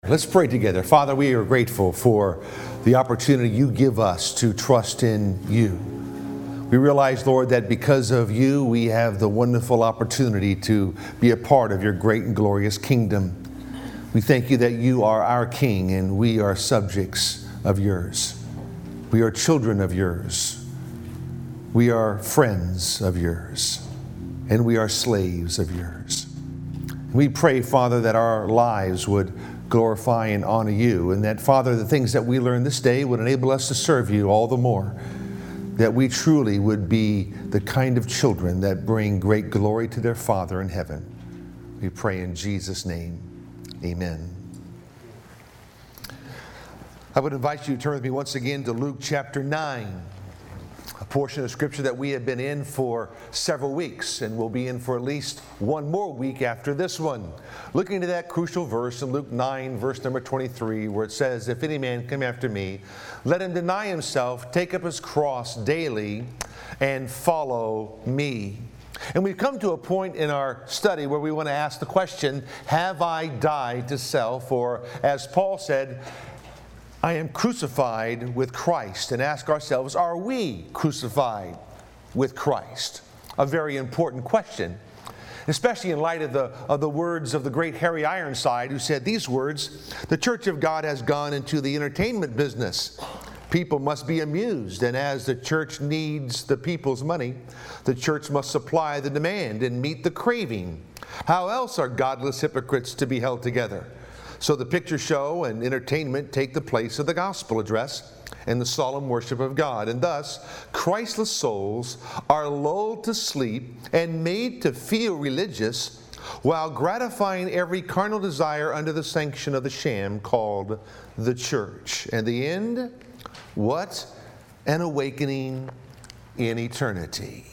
Let's pray together. Father, we are grateful for the opportunity you give us to trust in you. We realize, Lord, that because of you, we have the wonderful opportunity to be a part of your great and glorious kingdom. We thank you that you are our King and we are subjects of yours. We are children of yours. We are friends of yours. And we are slaves of yours. We pray, Father, that our lives would glorify and honor you, and that, Father, the things that we learn this day would enable us to serve you all the more, that we truly would be the kind of children that bring great glory to their Father in heaven. We pray in Jesus' name, amen. I would invite you to turn with me once again to Luke chapter 9, a portion of Scripture that we have been in for several weeks and will be in for at least one more week after this one. Looking into that crucial verse in Luke 9, verse number 23, where it says, "If any man come after me, let him deny himself, take up his cross daily, and follow me." And we've come to a point in our study where we want to ask the question, have I died to self? Or as Paul said, I am crucified with Christ, and ask ourselves, are we crucified with Christ? A very important question, especially in light of the words of the great Harry Ironside, who said these words, "The Church of God has gone into the entertainment business. People must be amused, and as the church needs the people's money, the church must supply the demand and meet the craving. How else are godless hypocrites to be held together? So the picture show and entertainment take the place of the gospel address and the solemn worship of God. And thus, Christless souls are lulled to sleep and made to feel religious while gratifying every carnal desire under the sanction of the sham called the church. And the end? What? An awakening in eternity."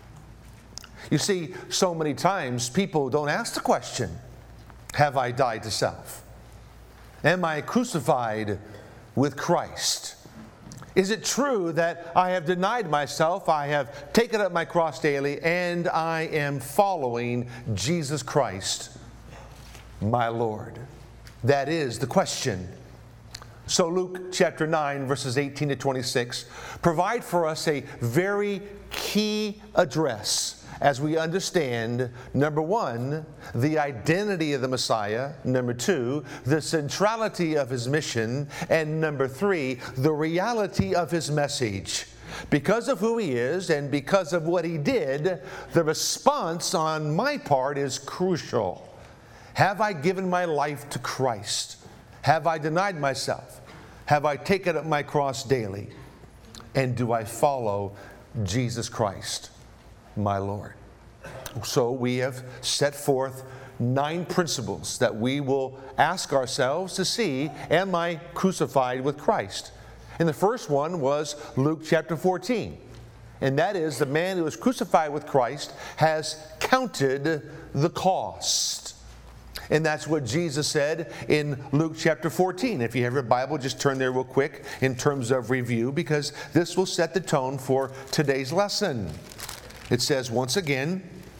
You see, so many times people don't ask the question, have I died to self? Am I crucified with Christ? Is it true that I have denied myself, I have taken up my cross daily, and I am following Jesus Christ, my Lord? That is the question. So Luke chapter 9, verses 18 to 26, provide for us a very key address as we understand, number one, the identity of the Messiah, number two, the centrality of his mission, and number three, the reality of his message. Because of who he is and because of what he did, the response on my part is crucial. Have I given my life to Christ? Have I denied myself? Have I taken up my cross daily? And do I follow Jesus Christ, my Lord? So we have set forth 9 principles that we will ask ourselves to see, am I crucified with Christ? And the first one was Luke chapter 14. And that is, the man who is crucified with Christ has counted the cost. And that's what Jesus said in Luke chapter 14. If you have your Bible, just turn there real quick in terms of review, because this will set the tone for today's lesson. It says once again,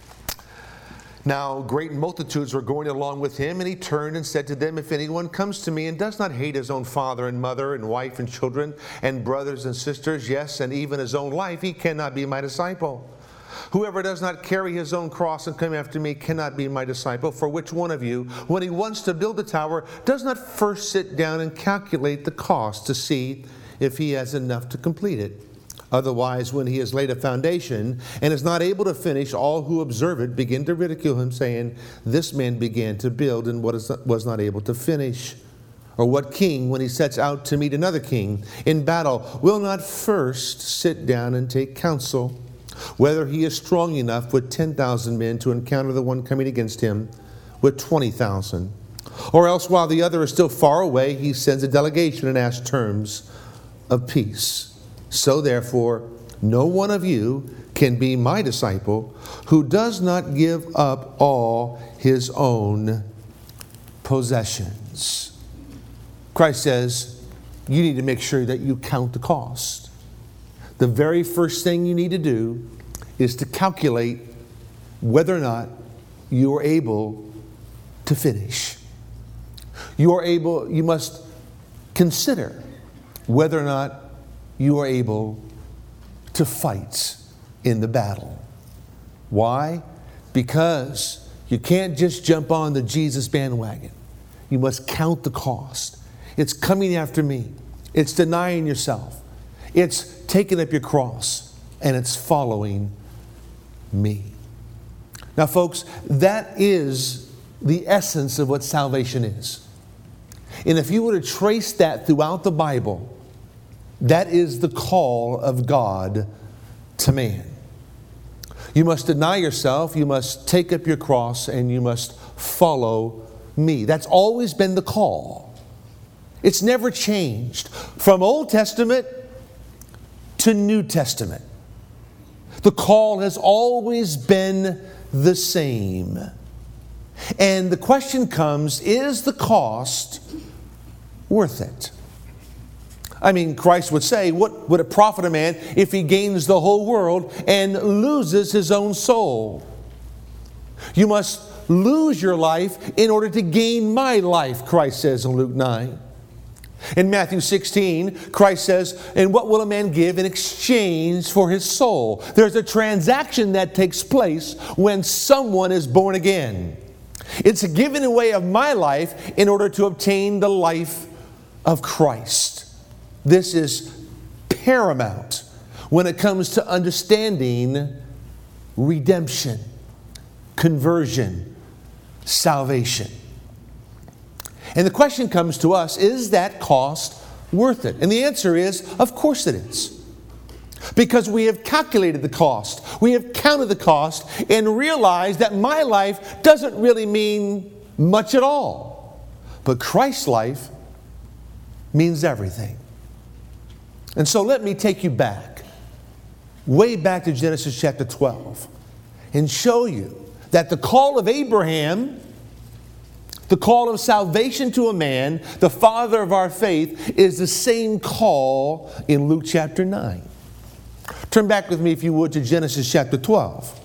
"Now great multitudes were going along with him, and he turned and said to them, If anyone comes to me and does not hate his own father and mother and wife and children and brothers and sisters, yes, and even his own life, he cannot be my disciple. Whoever does not carry his own cross and come after me cannot be my disciple. For which one of you, when he wants to build a tower, does not first sit down and calculate the cost to see if he has enough to complete it? Otherwise, when he has laid a foundation and is not able to finish, all who observe it begin to ridicule him, saying, This man began to build and was not able to finish. Or what king, when he sets out to meet another king in battle, will not first sit down and take counsel, whether he is strong enough with 10,000 men to encounter the one coming against him with 20,000? Or else, while the other is still far away, he sends a delegation and asks terms of peace. So therefore, no one of you can be my disciple who does not give up all his own possessions." Christ says, you need to make sure that you count the cost. The very first thing you need to do is to calculate whether or not you are able to finish. You must consider whether or not you are able to fight in the battle. Why? Because you can't just jump on the Jesus bandwagon. You must count the cost. It's coming after me. It's denying yourself. It's taking up your cross, and it's following me. Now, folks, that is the essence of what salvation is. And if you were to trace that throughout the Bible, that is the call of God to man. You must deny yourself, you must take up your cross, and you must follow me. That's always been the call. It's never changed. From Old Testament to New Testament, the call has always been the same. And the question comes, is the cost worth it? I mean, Christ would say, what would it profit a man if he gains the whole world and loses his own soul? You must lose your life in order to gain my life, Christ says in Luke 9. In Matthew 16, Christ says, and what will a man give in exchange for his soul? There's a transaction that takes place when someone is born again. It's a giving away of my life in order to obtain the life of Christ. This is paramount when it comes to understanding redemption, conversion, salvation. And the question comes to us, is that cost worth it? And the answer is, of course it is. Because we have calculated the cost. We have counted the cost and realized that my life doesn't really mean much at all. But Christ's life means everything. And so let me take you back, way back to Genesis chapter 12, and show you that the call of Abraham, the call of salvation to a man, the father of our faith, is the same call in Luke chapter 9. Turn back with me, if you would, to Genesis chapter 12.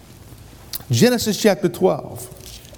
Genesis chapter 12.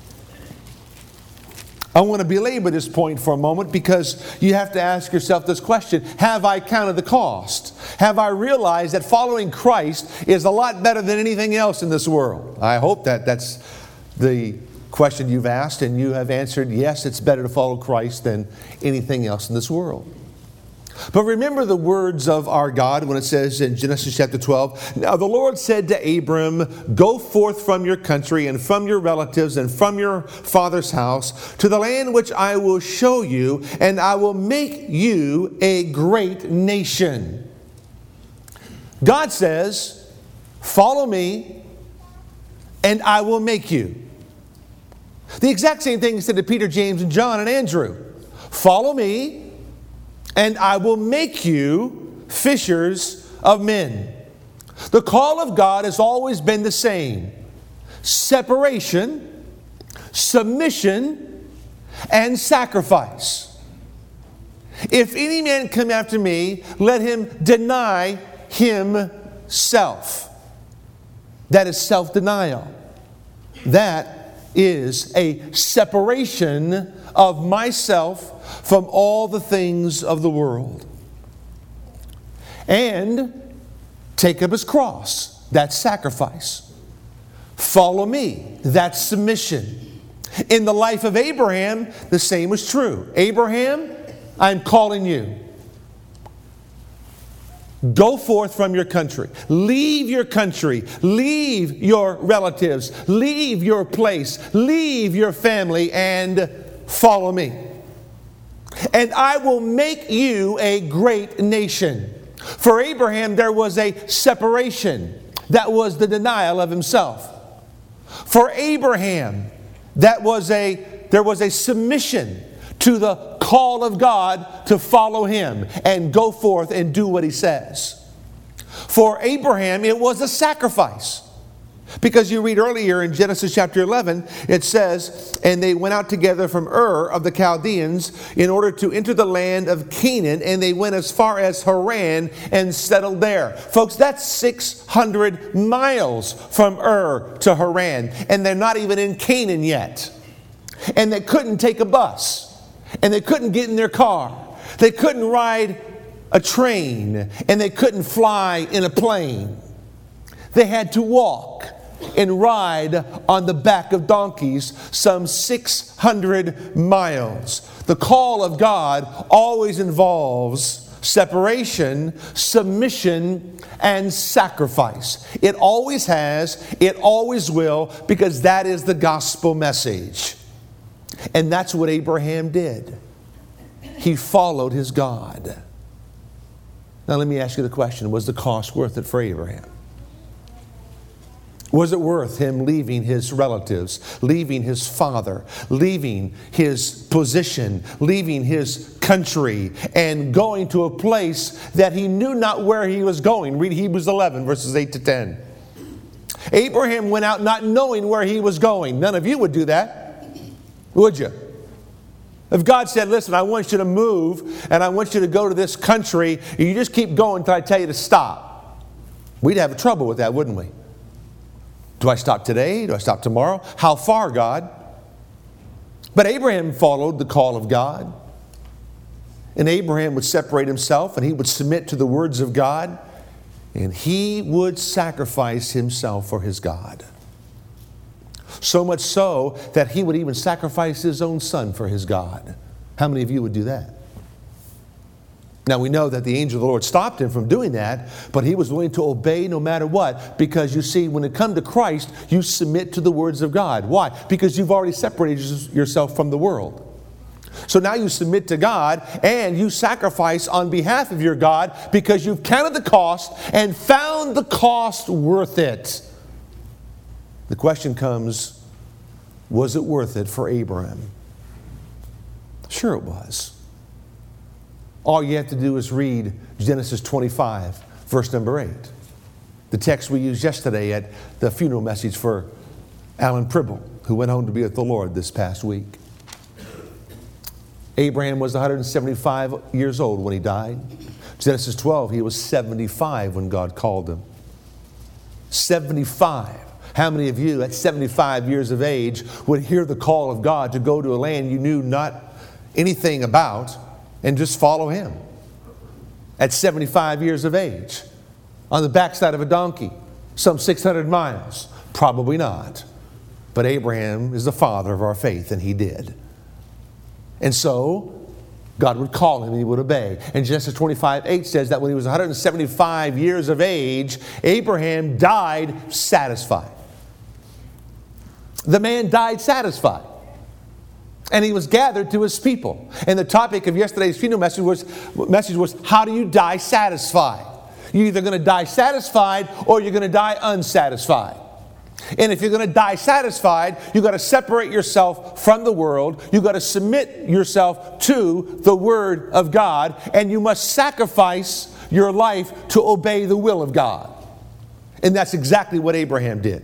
I want to belabor this point for a moment because you have to ask yourself this question: have I counted the cost? Have I realized that following Christ is a lot better than anything else in this world? I hope that that's the question you've asked, and you have answered, yes, it's better to follow Christ than anything else in this world. But remember the words of our God when it says in Genesis chapter 12, now the Lord said to Abram, go forth from your country and from your relatives and from your father's house to the land which I will show you, and I will make you a great nation. God says, follow me and I will make you. The exact same thing he said to Peter, James, and John, and Andrew. Follow me and I will make you fishers of men. The call of God has always been the same: separation, submission, and sacrifice. If any man come after me, let him deny himself. That is self-denial. That is a separation of myself from all the things of the world. And take up his cross. That's sacrifice. Follow me. That's submission. In the life of Abraham, the same was true. Abraham, I'm calling you. Go forth from your country. Leave your country. Leave your relatives. Leave your place. Leave your family and follow me. And I will make you a great nation. For Abraham, there was a separation. That was the denial of himself. For Abraham, there was a submission to the call of God to follow him and go forth and do what he says. For Abraham, it was a sacrifice. Because you read earlier in Genesis chapter 11, it says, and they went out together from Ur of the Chaldeans in order to enter the land of Canaan, and they went as far as Haran and settled there. Folks, that's 600 miles from Ur to Haran, and they're not even in Canaan yet. And they couldn't take a bus. and they couldn't get in their car. They couldn't ride a train, and they couldn't fly in a plane. They had to walk and ride on the back of donkeys some 600 miles. The call of God always involves separation, submission, and sacrifice. It always has, it always will, because that is the gospel message. And that's what Abraham did. He followed his God. Now let me ask you the question, was the cost worth it for Abraham? Was it worth him leaving his relatives, leaving his father, leaving his position, leaving his country, and going to a place that he knew not where he was going? Read Hebrews 11, verses 8 to 10. Abraham went out not knowing where he was going. None of you would do that, would you? If God said, listen, I want you to move, and I want you to go to this country, and you just keep going until I tell you to stop, we'd have trouble with that, wouldn't we? Do I stop today? Do I stop tomorrow? How far, God? But Abraham followed the call of God. And Abraham would separate himself, and he would submit to the words of God, and he would sacrifice himself for his God. So much so that he would even sacrifice his own son for his God. How many of you would do that? Now we know that the angel of the Lord stopped him from doing that, but he was willing to obey no matter what, because you see, when it comes to Christ, you submit to the words of God. Why? Because you've already separated yourself from the world. So now you submit to God and you sacrifice on behalf of your God because you've counted the cost and found the cost worth it. The question comes, was it worth it for Abraham? Sure it was. All you have to do is read Genesis 25, verse number 8. The text we used yesterday at the funeral message for Alan Pribble, who went home to be with the Lord this past week. Abraham was 175 years old when he died. Genesis 12, he was 75 when God called him. 75. How many of you at 75 years of age would hear the call of God to go to a land you knew not anything about and just follow him? At 75 years of age, on the backside of a donkey, some 600 miles? Probably not. But Abraham is the father of our faith, and he did. And so, God would call him and he would obey. And Genesis 25:8 says that when he was 175 years of age, Abraham died satisfied. The man died satisfied. And he was gathered to his people. And the topic of yesterday's funeral message was how do you die satisfied? You're either going to die satisfied or you're going to die unsatisfied. And if you're going to die satisfied, you've got to separate yourself from the world. You've got to submit yourself to the Word of God. And you must sacrifice your life to obey the will of God. And that's exactly what Abraham did.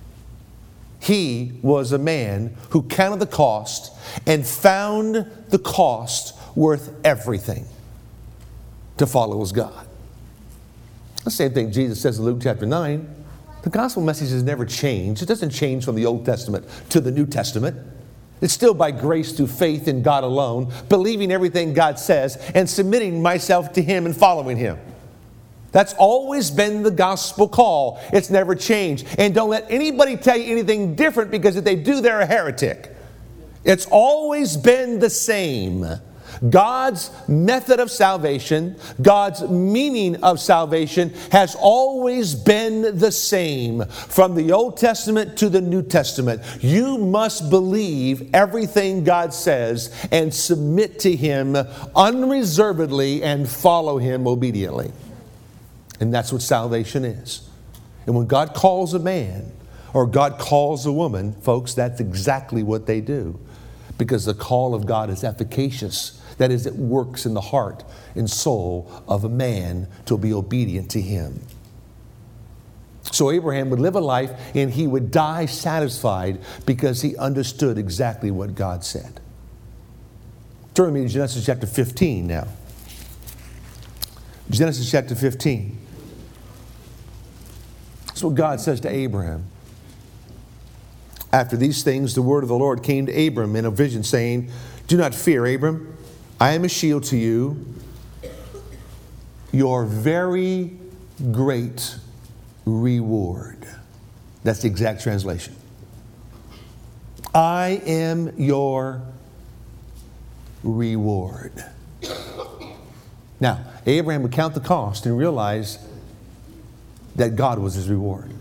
He was a man who counted the cost and found the cost worth everything to follow his God. The same thing Jesus says in Luke chapter 9. The gospel message has never changed. It doesn't change from the Old Testament to the New Testament. It's still by grace through faith in God alone, believing everything God says and submitting myself to Him and following Him. That's always been the gospel call. It's never changed. And don't let anybody tell you anything different, because if they do, they're a heretic. It's always been the same. God's method of salvation, God's meaning of salvation has always been the same. From the Old Testament to the New Testament, you must believe everything God says and submit to Him unreservedly and follow Him obediently. And that's what salvation is. And when God calls a man or God calls a woman, folks, that's exactly what they do. Because the call of God is efficacious. That is, it works in the heart and soul of a man to be obedient to Him. So Abraham would live a life and he would die satisfied because he understood exactly what God said. Turn with me to Genesis chapter 15 now. Genesis chapter 15. That's what God says to Abraham. After these things, the word of the Lord came to Abram in a vision, saying, Do not fear, Abram. I am a shield to you, your very great reward. That's the exact translation. I am your reward. Now, Abraham would count the cost and realize that God was his reward.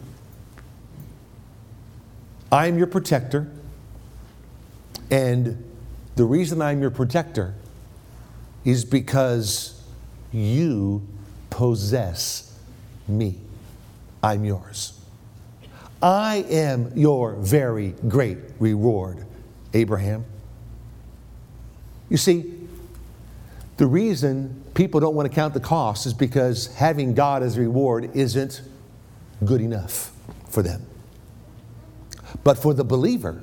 I am your protector, and the reason I'm your protector is because you possess me. I'm yours. I am your very great reward, Abraham. You see, the reason people don't want to count the cost is because having God as a reward isn't good enough for them. But for the believer,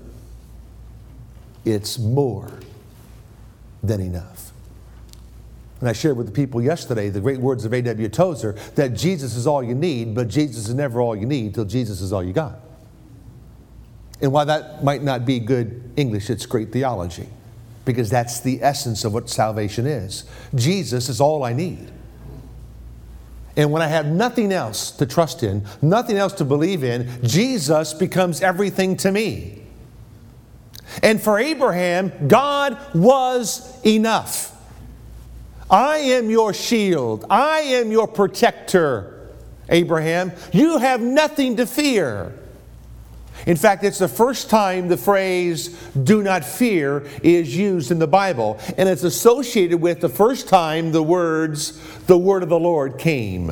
it's more than enough. And I shared with the people yesterday the great words of A.W. Tozer that Jesus is all you need, but Jesus is never all you need till Jesus is all you got. And while that might not be good English, it's great theology, because that's the essence of what salvation is. Jesus is all I need. And when I have nothing else to trust in, nothing else to believe in, Jesus becomes everything to me. And for Abraham, God was enough. I am your shield. I am your protector, Abraham. You have nothing to fear. In fact, it's the first time the phrase, do not fear, is used in the Bible. And it's associated with the first time the words, the word of the Lord came.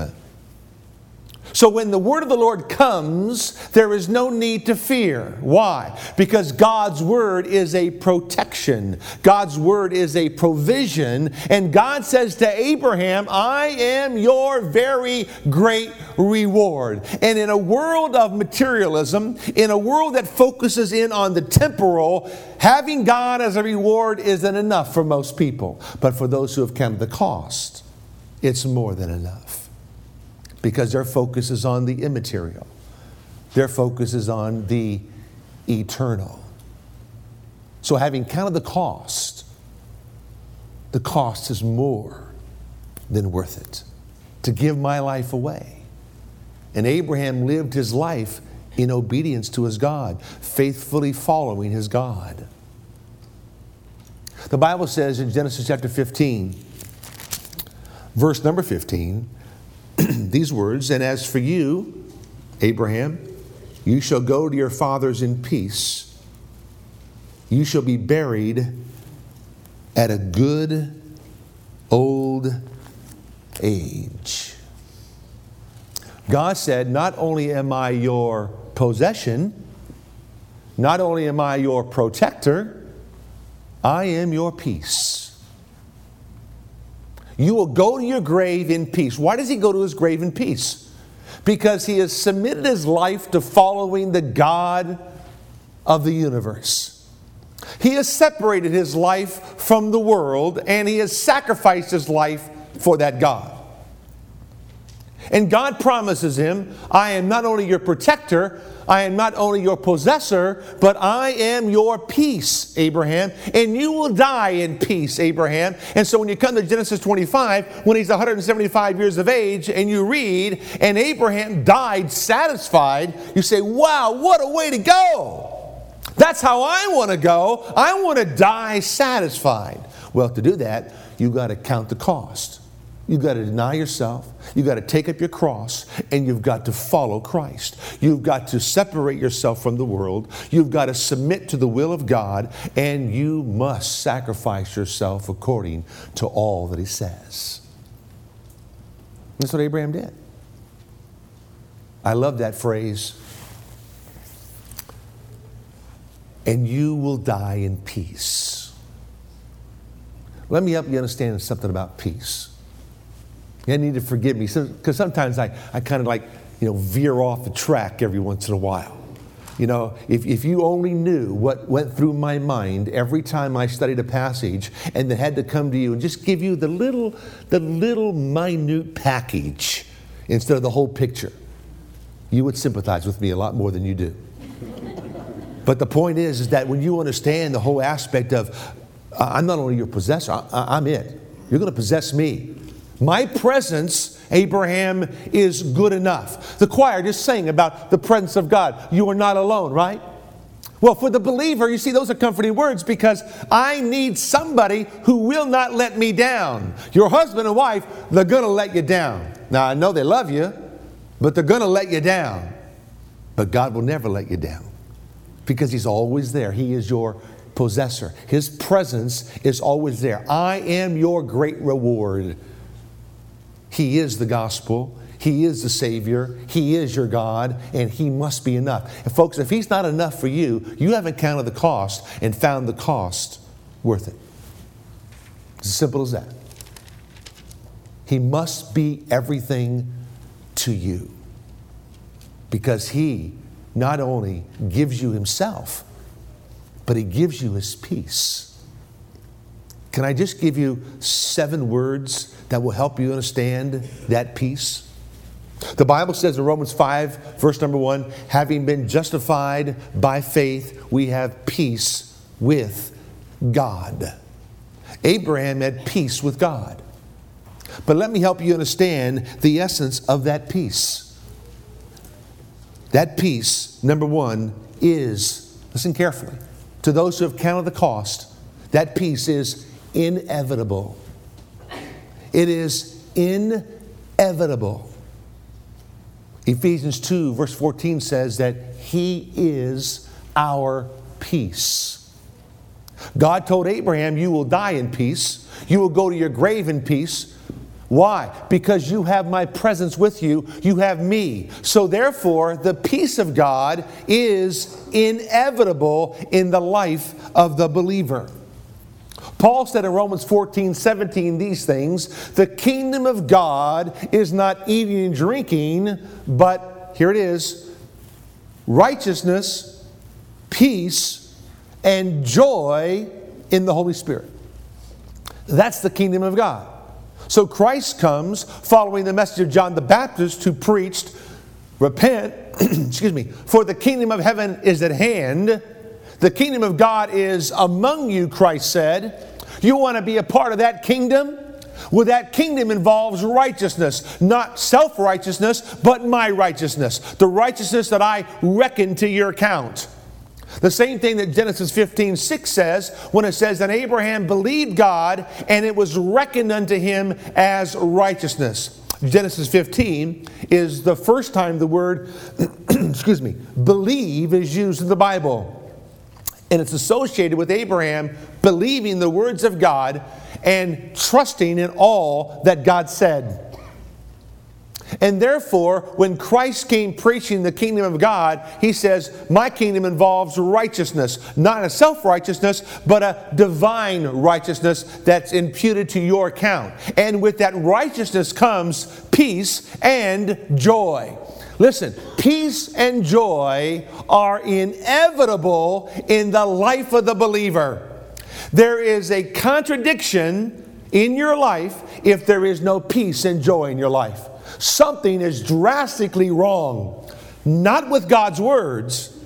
So when the word of the Lord comes, there is no need to fear. Why? Because God's word is a protection. God's word is a provision. And God says to Abraham, I am your very great reward. And in a world of materialism, in a world that focuses in on the temporal, having God as a reward isn't enough for most people. But for those who have counted the cost, it's more than enough. Because their focus is on the immaterial. Their focus is on the eternal. So having counted the cost is more than worth it. To give my life away. And Abraham lived his life in obedience to his God, faithfully following his God. The Bible says in Genesis chapter 15, verse number 15, these words, and as for you, Abraham, you shall go to your fathers in peace. You shall be buried at a good old age. God said, not only am I your possession, not only am I your protector, I am your peace. You will go to your grave in peace. Why does he go to his grave in peace? Because he has submitted his life to following the God of the universe. He has separated his life from the world, and he has sacrificed his life for that God. And God promises him, I am not only your protector, I am not only your possessor, but I am your peace, Abraham. And you will die in peace, Abraham. And so when you come to Genesis 25, when he's 175 years of age, and you read, and Abraham died satisfied, you say, wow, what a way to go. That's how I want to go. I want to die satisfied. Well, to do that, you've got to count the cost. You've got to deny yourself. You've got to take up your cross, and you've got to follow Christ. You've got to separate yourself from the world. You've got to submit to the will of God, and you must sacrifice yourself according to all that he says. That's what Abraham did. I love that phrase. And you will die in peace. Let me help you understand something about peace. You need to forgive me, because sometimes I kind of veer off the track every once in a while. You know, if you only knew what went through my mind every time I studied a passage and then had to come to you and just give you the little minute package instead of the whole picture, you would sympathize with me a lot more than you do. But the point is that when you understand the whole aspect of I'm not only your possessor, I'm it. You're going to possess me. My presence, Abraham, is good enough. The choir just sang about the presence of God. You are not alone, right? Well, for the believer, you see, those are comforting words because I need somebody who will not let me down. Your husband and wife, they're going to let you down. Now, I know they love you, but they're going to let you down. But God will never let you down because He's always there. He is your possessor. His presence is always there. I am your great reward. He is the gospel. He is the Savior. He is your God, and He must be enough. And folks, if He's not enough for you, you haven't counted the cost and found the cost worth it. It's as simple as that. He must be everything to you because He not only gives you Himself, but He gives you His peace. Can I just give you 7 words that will help you understand that peace? The Bible says in Romans 5, verse number 1, having been justified by faith, we have peace with God. Abraham had peace with God. But let me help you understand the essence of that peace. That peace, number 1, is, listen carefully, to those who have counted the cost, that peace is inevitable. It is inevitable. Ephesians 2 verse 14 says that He is our peace. God told Abraham, you will die in peace. You will go to your grave in peace. Why? Because you have my presence with you. You have me. So therefore, the peace of God is inevitable in the life of the believer. Paul said in Romans 14:17 these things, the kingdom of God is not eating and drinking, but, here it is, righteousness, peace, and joy in the Holy Spirit. That's the kingdom of God. So Christ comes following the message of John the Baptist, who preached, repent, for the kingdom of heaven is at hand. The kingdom of God is among you, Christ said. You want to be a part of that kingdom? Well, that kingdom involves righteousness, not self-righteousness, but my righteousness, the righteousness that I reckon to your account. The same thing that Genesis 15:6 says when it says that Abraham believed God and it was reckoned unto him as righteousness. Genesis 15 is the first time the word, believe is used in the Bible. And it's associated with Abraham believing the words of God and trusting in all that God said. And therefore, when Christ came preaching the kingdom of God, He says, my kingdom involves righteousness, not a self-righteousness, but a divine righteousness that's imputed to your account. And with that righteousness comes peace and joy. Listen, peace and joy are inevitable in the life of the believer. There is a contradiction in your life if there is no peace and joy in your life. Something is drastically wrong, not with God's words,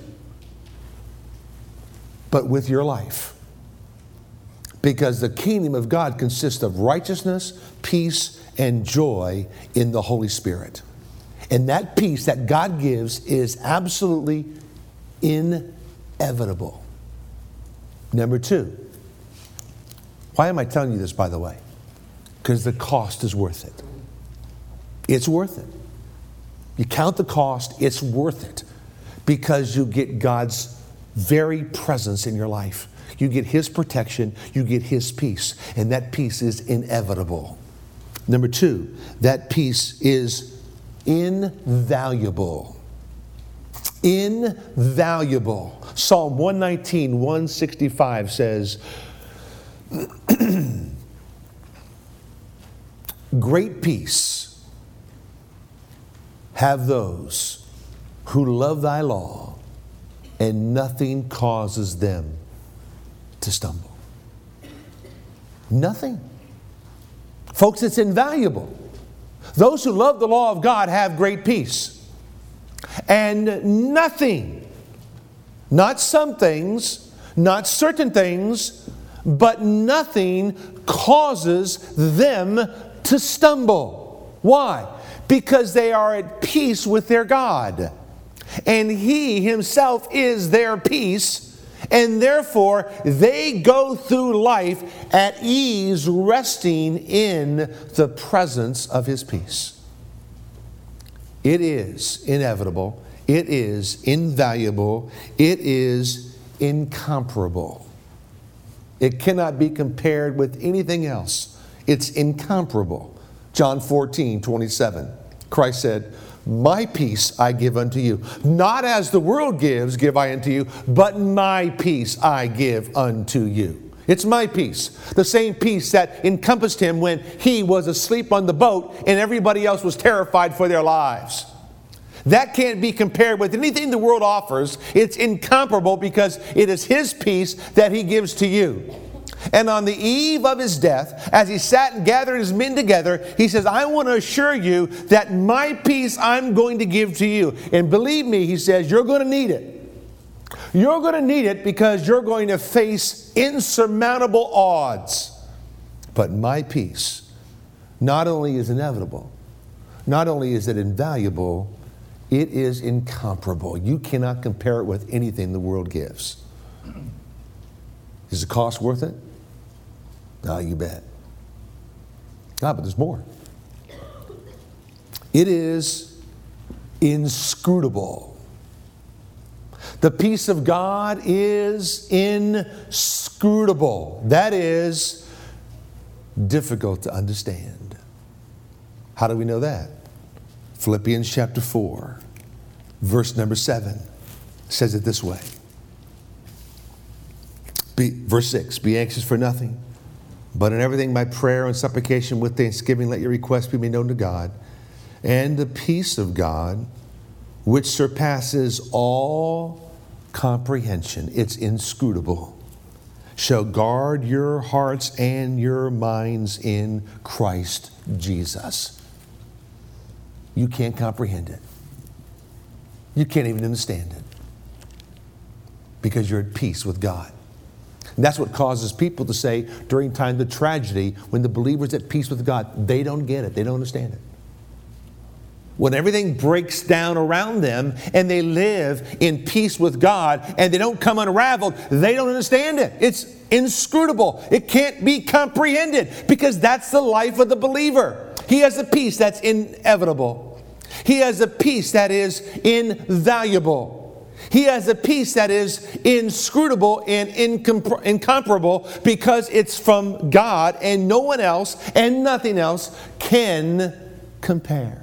but with your life. Because the kingdom of God consists of righteousness, peace, and joy in the Holy Spirit. And that peace that God gives is absolutely inevitable. Number 2. Why am I telling you this, by the way? Because the cost is worth it. It's worth it. You count the cost, it's worth it. Because you get God's very presence in your life. You get His protection, you get His peace. And that peace is inevitable. Number 2, that peace is invaluable. Invaluable. Psalm 119, 165 says, great peace have those who love thy law, and nothing causes them to stumble. Nothing. Folks, it's invaluable. Those who love the law of God have great peace. And nothing, not some things, not certain things, but nothing causes them to stumble. Why? Because they are at peace with their God. And He Himself is their peace. And therefore, they go through life at ease, resting in the presence of His peace. It is inevitable. It is invaluable. It is incomparable. It cannot be compared with anything else. It's incomparable. John 14:27. Christ said, "My peace I give unto you. Not as the world gives, give I unto you, but my peace I give unto you." It's my peace. The same peace that encompassed Him when He was asleep on the boat and everybody else was terrified for their lives. That can't be compared with anything the world offers. It's incomparable because it is His peace that He gives to you. And on the eve of His death, as He sat and gathered His men together, He says, "I want to assure you that my peace I'm going to give to you. And believe me," He says, "you're going to need it. You're going to need it because you're going to face insurmountable odds. But my peace not only is inevitable, not only is it invaluable, it is incomparable. You cannot compare it with anything the world gives." Is the cost worth it? No, you bet. Ah, but there's more. It is inscrutable. The peace of God is inscrutable. That is difficult to understand. How do we know that? Philippians chapter 4, verse number 7 says it this way. Verse 6, "Be anxious for nothing, but in everything by prayer and supplication with thanksgiving let your requests be made known to God. And the peace of God, which surpasses all comprehension," it's inscrutable, "shall guard your hearts and your minds in Christ Jesus." You can't comprehend it. You can't even understand it because you're at peace with God. And that's what causes people to say during times of tragedy, when the believer's at peace with God, they don't get it. They don't understand it. When everything breaks down around them and they live in peace with God and they don't come unraveled, they don't understand it. It's inscrutable. It can't be comprehended because that's the life of the believer. He has a peace that's inevitable. He has a peace that is invaluable. He has a peace that is inscrutable and incomparable because it's from God, and no one else and nothing else can compare.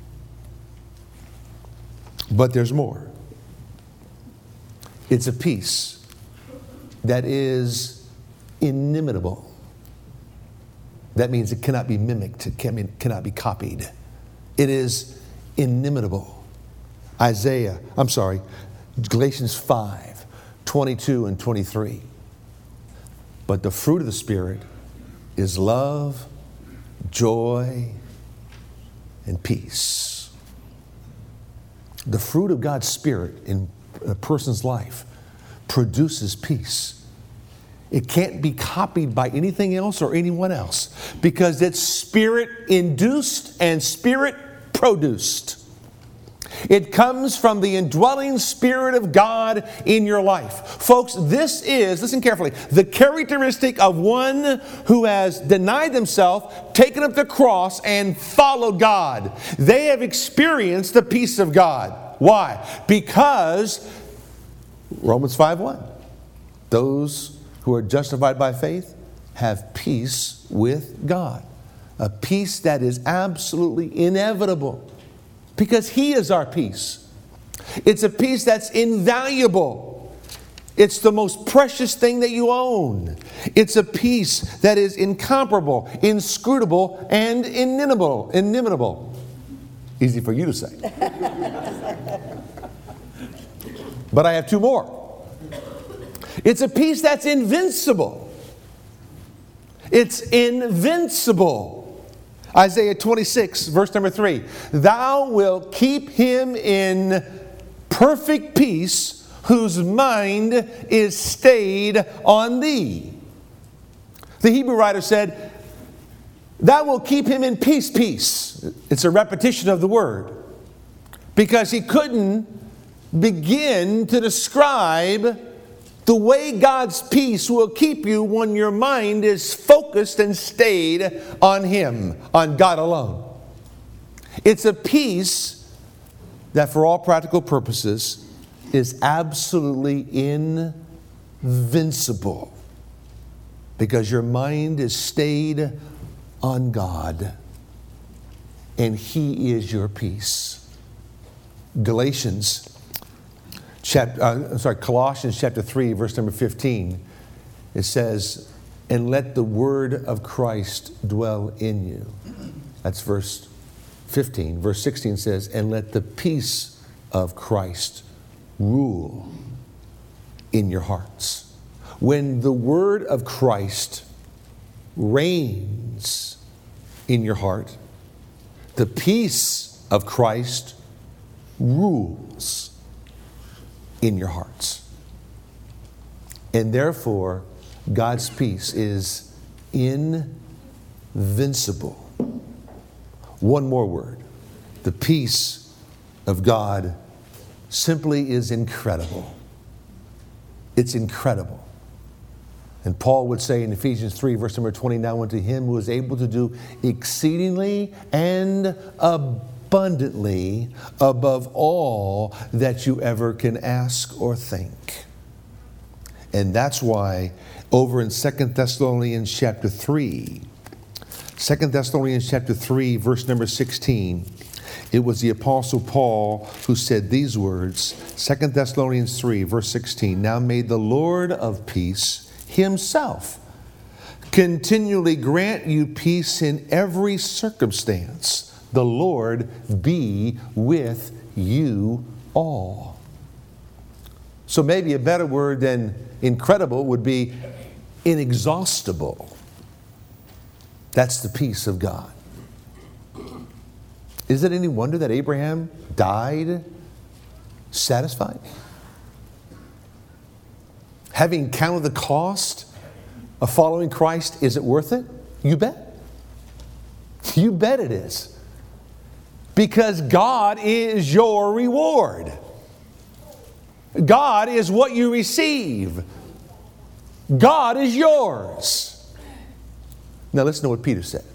But there's more. It's a peace that is inimitable. That means it cannot be mimicked. It cannot be copied. It is inimitable. Galatians 5, 22 and 23. "But the fruit of the Spirit is love, joy, and peace." The fruit of God's Spirit in a person's life produces peace. It can't be copied by anything else or anyone else because it's Spirit-induced and Spirit-produced. It comes from the indwelling Spirit of God in your life. Folks, this is, listen carefully, the characteristic of one who has denied themselves, taken up the cross, and followed God. They have experienced the peace of God. Why? Because Romans 5:1, those who are justified by faith have peace with God. A peace that is absolutely inevitable. Because He is our peace. It's a peace that's invaluable. It's the most precious thing that you own. It's a peace that is incomparable, inscrutable, and inimitable. Easy for you to say. But I have two more. It's a peace that's invincible. It's invincible. Isaiah 26, verse number 3. "Thou wilt keep him in perfect peace, whose mind is stayed on thee." The Hebrew writer said, that will keep him in peace. It's a repetition of the word. Because he couldn't begin to describe the way God's peace will keep you when your mind is focused and stayed on Him, on God alone. It's a peace that for all practical purposes is absolutely invincible. Because your mind is stayed on God. And He is your peace. Colossians chapter 3, verse number 15. It says, and let the word of Christ dwell in you. That's verse 15. Verse 16 says, and let the peace of Christ rule in your hearts. When the word of Christ reigns in your heart, the peace of Christ rules in your hearts. And therefore, God's peace is invincible. One more word. The peace of God simply is incredible. It's incredible. And Paul would say in Ephesians 3, verse number 29, unto Him who is able to do exceedingly and abundantly above all that you ever can ask or think. And that's why over in 2 Thessalonians chapter 3, 2 Thessalonians chapter 3, verse number 16, it was the Apostle Paul who said these words, 2 Thessalonians 3, verse 16, now may the Lord of peace Himself continually grant you peace in every circumstance. The Lord be with you all. So maybe a better word than incredible would be inexhaustible. That's the peace of God. Is it any wonder that Abraham died satisfied? Having counted the cost of following Christ, is it worth it? You bet. You bet it is. Because God is your reward. God is what you receive. God is yours. Now listen to what Peter said.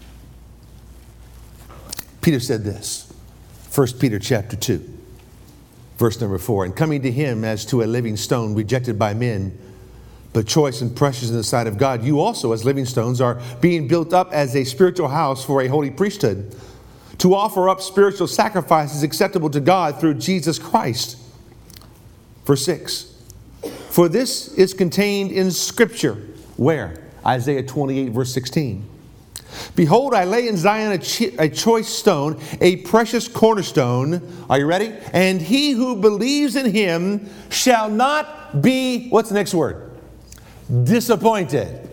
Peter said this, 1 Peter chapter 2, verse number 4, and coming to Him as to a living stone rejected by men, but choice and precious in the sight of God, you also as living stones are being built up as a spiritual house for a holy priesthood, to offer up spiritual sacrifices acceptable to God through Jesus Christ. Verse 6, for this is contained in Scripture. Where? Isaiah 28, verse 16. Behold, I lay in Zion a choice stone, a precious cornerstone. Are you ready? And he who believes in Him shall not be, what's the next word? Disappointed.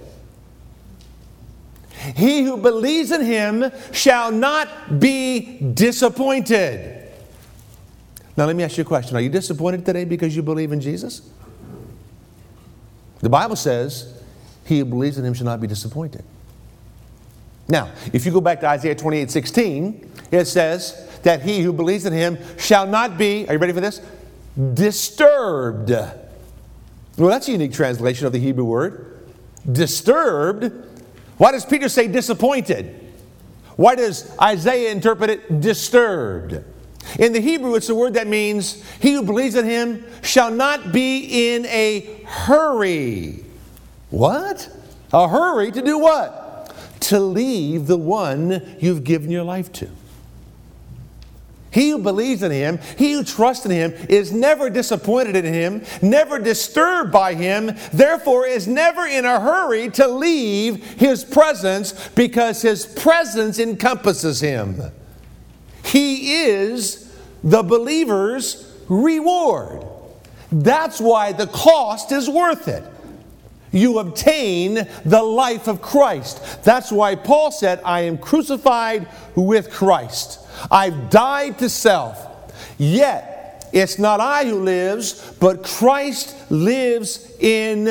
He who believes in Him shall not be disappointed. Now let me ask you a question. Are you disappointed today because you believe in Jesus? The Bible says, he who believes in Him shall not be disappointed. Now, if you go back to Isaiah 28:16, it says that he who believes in Him shall not be, are you ready for this? Disturbed. Well, that's a unique translation of the Hebrew word. Disturbed. Why does Peter say disappointed? Why does Isaiah interpret it disturbed? In the Hebrew, it's a word that means he who believes in Him shall not be in a hurry. What? A hurry to do what? To leave the one you've given your life to. He who believes in Him, he who trusts in Him, is never disappointed in Him, never disturbed by Him, therefore is never in a hurry to leave His presence, because His presence encompasses him. He is the believer's reward. That's why the cost is worth it. You obtain the life of Christ. That's why Paul said, I am crucified with Christ. I've died to self. Yet, it's not I who lives, but Christ lives in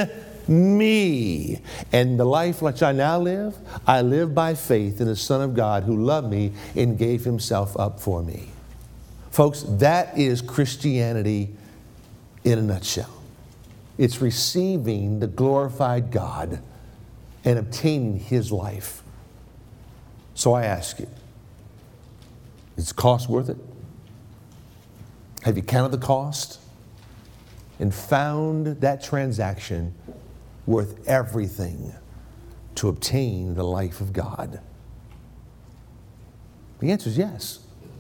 me. And the life which I now live, I live by faith in the Son of God who loved me and gave himself up for me. Folks, that is Christianity in a nutshell. It's receiving the glorified God and obtaining his life. So I ask you, is the cost worth it? Have you counted the cost and found that transaction worth everything to obtain the life of God? The answer is yes.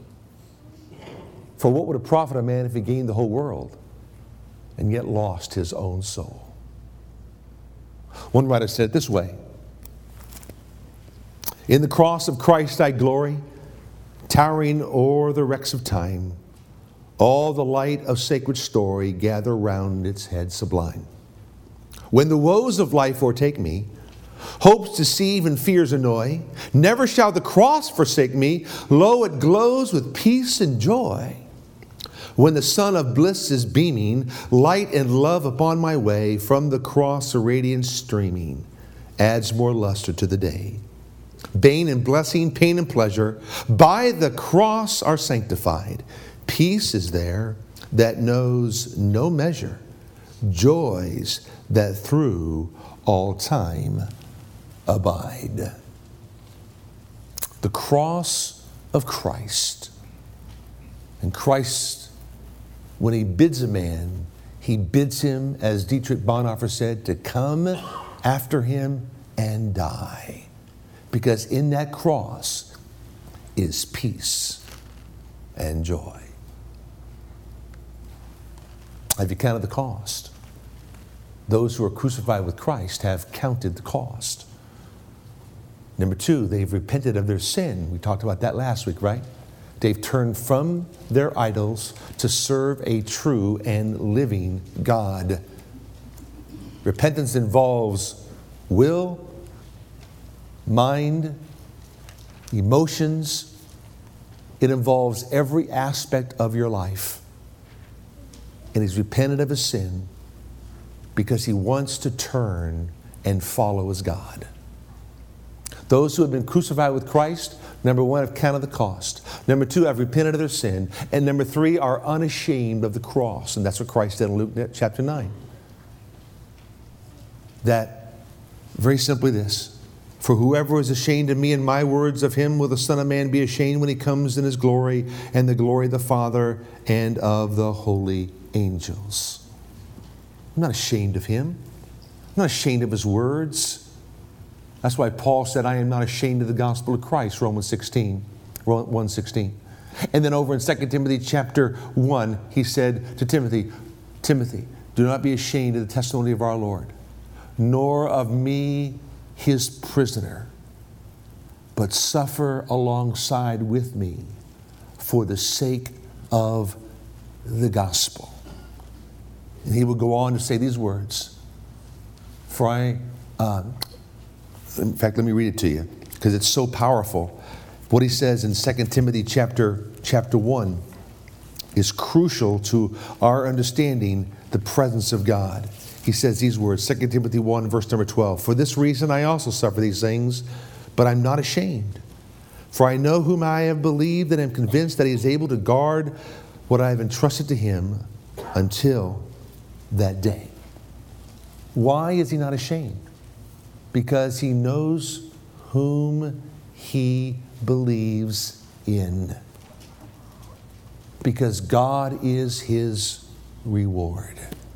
For what would it profit a man if he gained the whole world and yet lost his own soul? One writer said it this way: in the cross of Christ I glory, towering o'er the wrecks of time. All the light of sacred story gather round its head sublime. When the woes of life o'ertake me, hopes deceive and fears annoy, never shall the cross forsake me. Lo, it glows with peace and joy. When the sun of bliss is beaming, light and love upon my way, from the cross a radiance streaming adds more luster to the day. Bane and blessing, pain and pleasure, by the cross are sanctified. Peace is there that knows no measure, joys that through all time abide. The cross of Christ. And Christ, when he bids a man, he bids him, as Dietrich Bonhoeffer said, to come after him and die. Because in that cross is peace and joy. Have you counted the cost? Those who are crucified with Christ have counted the cost. Number two, they've repented of their sin. We talked about that last week, right? They've turned from their idols to serve a true and living God. Repentance involves will, mind, emotions. It involves every aspect of your life. And he's repented of his sin because he wants to turn and follow his God. Those who have been crucified with Christ, number one, have counted the cost. Number two, have repented of their sin. And number three, are unashamed of the cross. And that's what Christ said in Luke chapter 9. That, very simply this: for whoever is ashamed of me and my words, of him will the Son of Man be ashamed when he comes in his glory and the glory of the Father and of the holy angels. I'm not ashamed of him. I'm not ashamed of his words. That's why Paul said, I am not ashamed of the gospel of Christ, Romans 1:16. And then over in 2 Timothy chapter 1, he said to Timothy, Timothy, do not be ashamed of the testimony of our Lord, nor of me, his prisoner, but suffer alongside with me for the sake of the gospel. And he would go on to say these words. In fact, let me read it to you because it's so powerful. What he says in 2 Timothy chapter 1 is crucial to our understanding the presence of God. He says these words, 2 Timothy 1, verse number 12. For this reason I also suffer these things, but I'm not ashamed. For I know whom I have believed and am convinced that he is able to guard what I have entrusted to him until that day. Why is he not ashamed? Because he knows whom he believes in. Because God is his reward.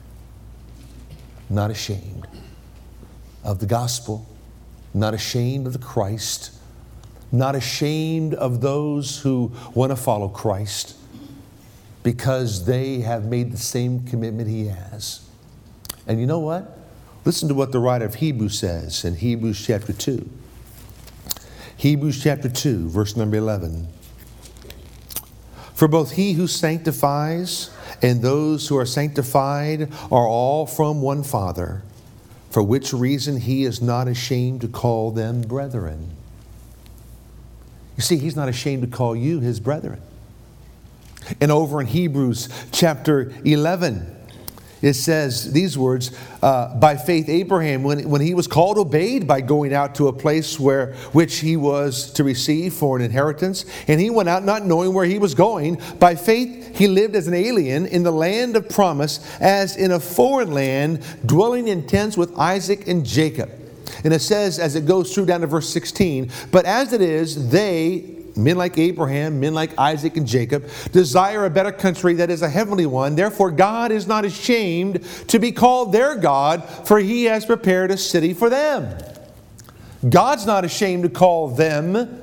Not ashamed of the gospel, not ashamed of the Christ, not ashamed of those who want to follow Christ, because they have made the same commitment he has. And you know what? Listen to what the writer of Hebrews says in Hebrews chapter 2. Hebrews chapter 2, verse number 11. For both he who sanctifies and those who are sanctified are all from one Father, for which reason he is not ashamed to call them brethren. You see, he's not ashamed to call you his brethren. And over in Hebrews chapter 11, it says these words, by faith Abraham, when he was called, obeyed by going out to a place which he was to receive for an inheritance. And he went out not knowing where he was going. By faith he lived as an alien in the land of promise, as in a foreign land, dwelling in tents with Isaac and Jacob. And it says, as it goes through down to verse 16, but as it is, they, men like Abraham, men like Isaac and Jacob, desire a better country that is a heavenly one. Therefore God is not ashamed to be called their God, for he has prepared a city for them. God's not ashamed to call them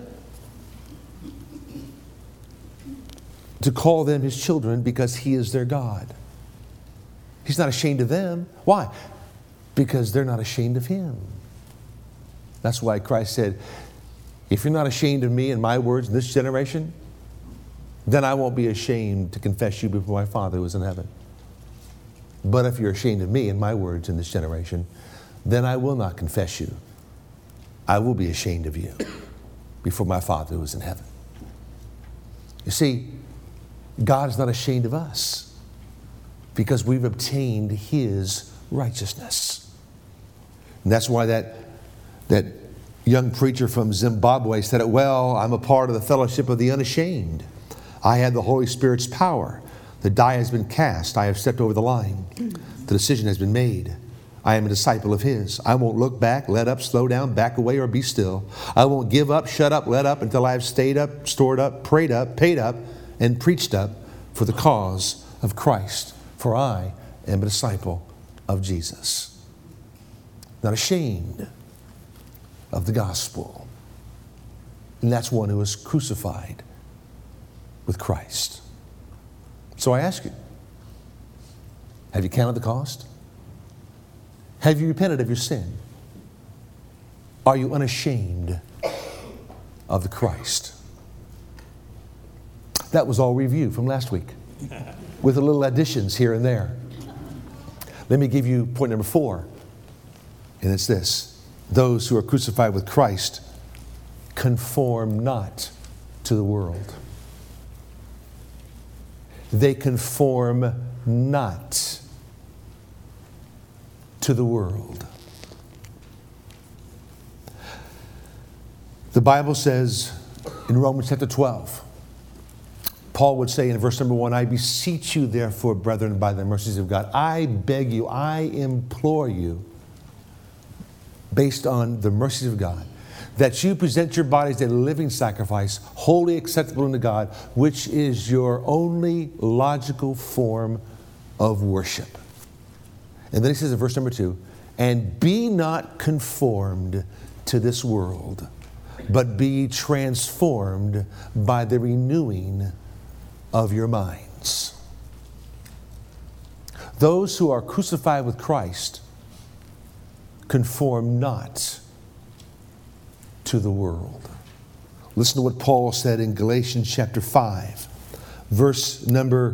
his children, because he is their God. He's not ashamed of them. Why? Because they're not ashamed of him. That's why Christ said, if you're not ashamed of me and my words in this generation, then I won't be ashamed to confess you before my Father who is in heaven. But if you're ashamed of me and my words in this generation, then I will not confess you. I will be ashamed of you before my Father who is in heaven. You see, God is not ashamed of us because we've obtained his righteousness. And that's why that young preacher from Zimbabwe said it well, I'm a part of the fellowship of the unashamed. I had the Holy Spirit's power. The die has been cast. I have stepped over the line. The decision has been made. I am a disciple of his. I won't look back, let up, slow down, back away, or be still. I won't give up, shut up, let up until I have stayed up, stored up, prayed up, paid up, and preached up for the cause of Christ. For I am a disciple of Jesus. Not ashamed of the gospel. And that's one who is crucified with Christ. So I ask you, have you counted the cost? Have you repented of your sin? Are you unashamed of the Christ? That was all review from last week, with a little additions here and there. Let me give you point number 4, and it's this. Those who are crucified with Christ conform not to the world. They conform not to the world. The Bible says in Romans chapter 12, Paul would say in verse number 1, I beseech you therefore, brethren, by the mercies of God, I beg you, I implore you, based on the mercies of God, that you present your bodies a living sacrifice, wholly acceptable unto God, which is your only logical form of worship. And then he says in verse number 2, and be not conformed to this world, but be transformed by the renewing of your minds. Those who are crucified with Christ conform not to the world. Listen to what Paul said in Galatians chapter 5, verse number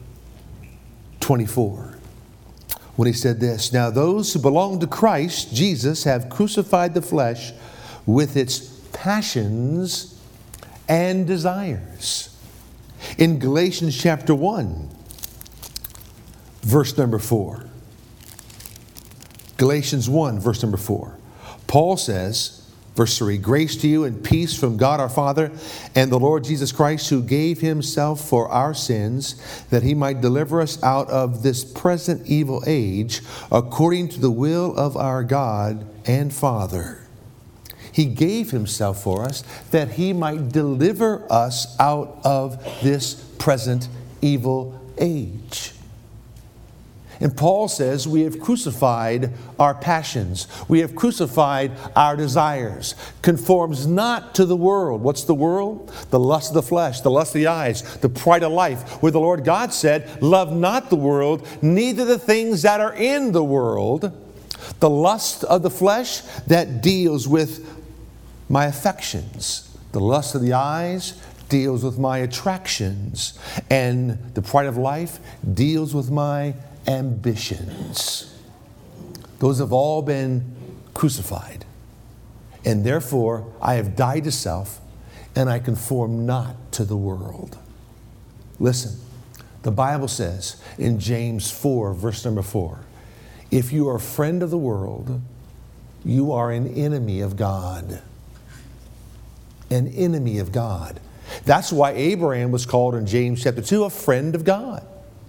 24. When he said this, now those who belong to Christ Jesus have crucified the flesh with its passions and desires. In Galatians chapter 1, verse number 4. Galatians 1, verse number 4. Paul says, verse 3, grace to you and peace from God our Father and the Lord Jesus Christ, who gave himself for our sins, that he might deliver us out of this present evil age, according to the will of our God and Father. He gave himself for us that he might deliver us out of this present evil age. And Paul says we have crucified our passions. We have crucified our desires. Conforms not to the world. What's the world? The lust of the flesh, the lust of the eyes, the pride of life. Where the Lord God said, love not the world, neither the things that are in the world. The lust of the flesh that deals with my affections. The lust of the eyes deals with my attractions. And the pride of life deals with my ambitions. Those have all been crucified. And therefore, I have died to self, and I conform not to the world. Listen, The Bible says in James 4, verse number 4, if you are a friend of the world, you are an enemy of God. An enemy of God. That's why Abraham was called in James chapter 2 a friend of God.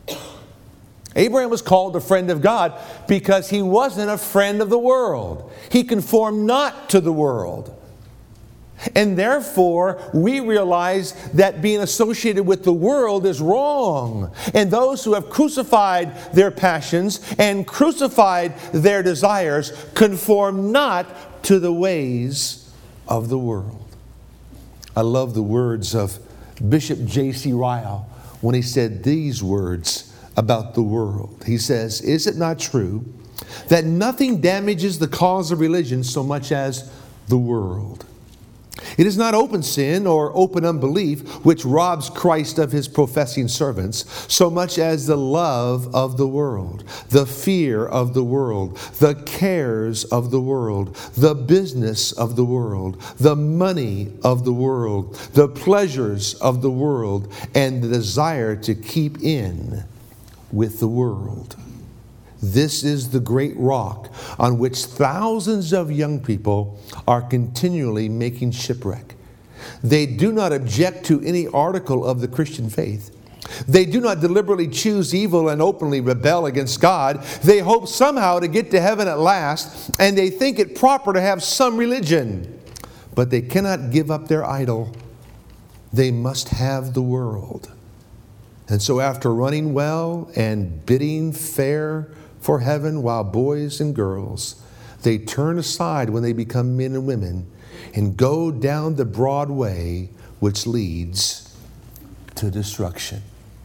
Abraham was called a friend of God because he wasn't a friend of the world. He conformed not to the world. And therefore, we realize that being associated with the world is wrong. And those who have crucified their passions and crucified their desires conform not to the ways of the world. I love the words of Bishop J.C. Ryle when he said these words about the world. He says, is it not true that nothing damages the cause of religion so much as the world? It is not open sin or open unbelief which robs Christ of his professing servants, so much as the love of the world, the fear of the world, the cares of the world, the business of the world, the money of the world, the pleasures of the world, and the desire to keep in with the world. This is the great rock on which thousands of young people are continually making shipwreck. They do not object to any article of the Christian faith. They do not deliberately choose evil and openly rebel against God. They hope somehow to get to heaven at last, and they think it proper to have some religion. But they cannot give up their idol. They must have the world. And so after running well and bidding fair for heaven while boys and girls, they turn aside when they become men and women and go down the broad way which leads to destruction.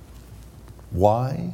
Why?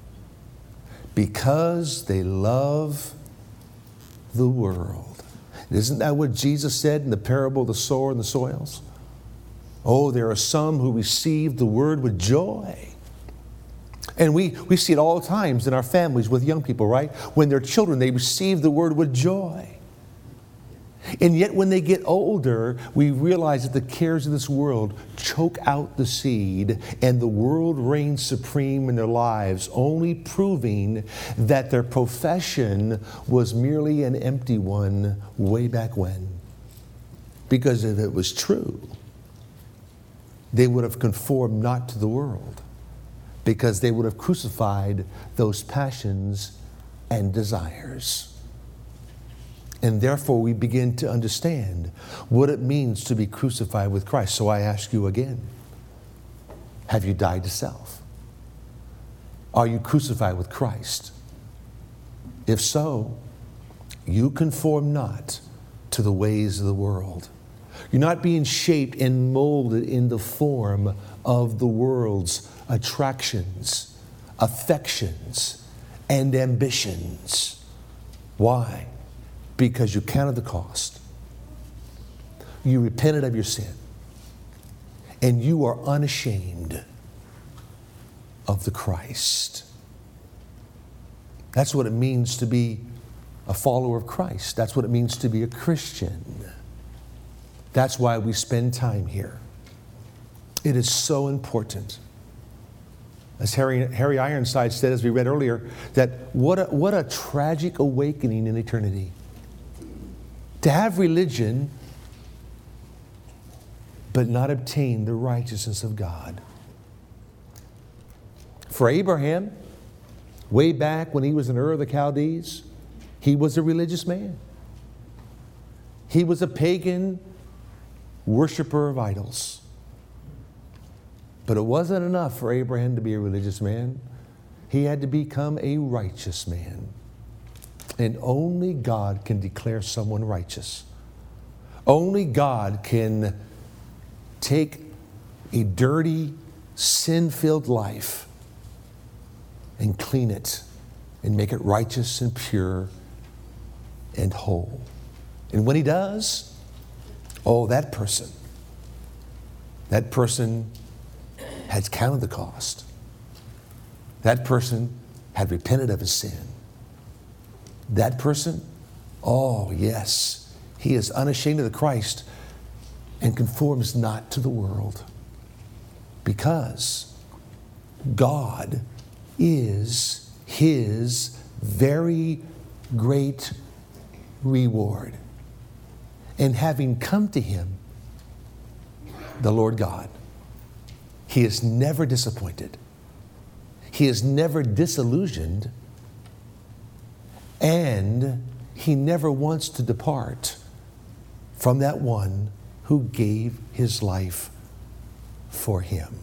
Because they love the world. Isn't that what Jesus said in the parable of the sower and the soils? Oh, there are some who receive the word with joy. And we see it all the times in our families with young people, right? When they're children, they receive the word with joy. And yet when they get older, we realize that the cares of this world choke out the seed, and the world reigns supreme in their lives, only proving that their profession was merely an empty one way back when. Because if it was true, they would have conformed not to the world, because they would have crucified those passions and desires. And therefore we begin to understand what it means to be crucified with Christ. So I ask you again, have you died to self? Are you crucified with Christ? If so, you conform not to the ways of the world. You're not being shaped and molded in the form of the world's attractions, affections, and ambitions. Why? Because you counted the cost. You repented of your sin. And you are unashamed of the Christ. That's what it means to be a follower of Christ. That's what it means to be a Christian. That's why we spend time here. It is so important. As Harry Ironside said, as we read earlier, that what a tragic awakening in eternity. To have religion, but not obtain the righteousness of God. For Abraham, way back when he was in Ur of the Chaldees, he was a religious man. He was a pagan worshiper of idols. But it wasn't enough for Abraham to be a religious man. He had to become a righteous man. And only God can declare someone righteous. Only God can take a dirty, sin-filled life and clean it and make it righteous and pure and whole. And when He does, oh, that person has counted the cost. That person had repented of his sin. That person, oh yes, he is unashamed of the Christ and conforms not to the world, because God is his very great reward. And having come to him, the Lord God, he is never disappointed. He is never disillusioned. And he never wants to depart from that one who gave his life for him.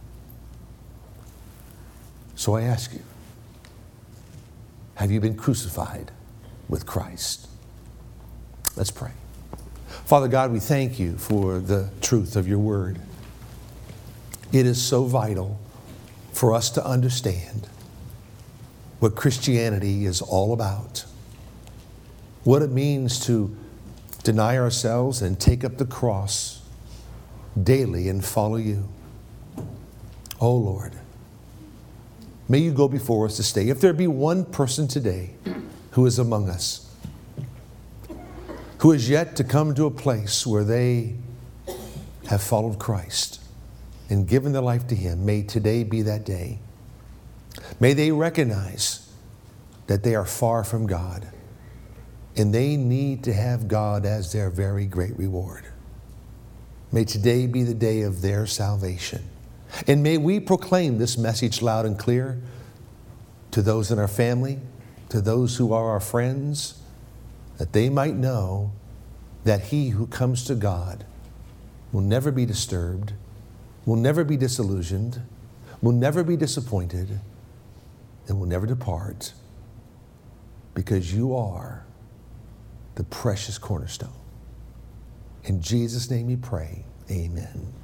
So I ask you, have you been crucified with Christ? Let's pray. Father God, we thank you for the truth of your word. It is so vital for us to understand what Christianity is all about, what it means to deny ourselves and take up the cross daily and follow you. Oh Lord, may you go before us this day. If there be one person today who is among us, who is yet to come to a place where they have followed Christ and given their life to him, may today be that day. May they recognize that they are far from God and they need to have God as their very great reward. May today be the day of their salvation. And may we proclaim this message loud and clear to those in our family, to those who are our friends, that they might know that he who comes to God will never be disturbed, will never be disillusioned, will never be disappointed, and will never depart, because you are the precious cornerstone. In Jesus' name we pray, amen.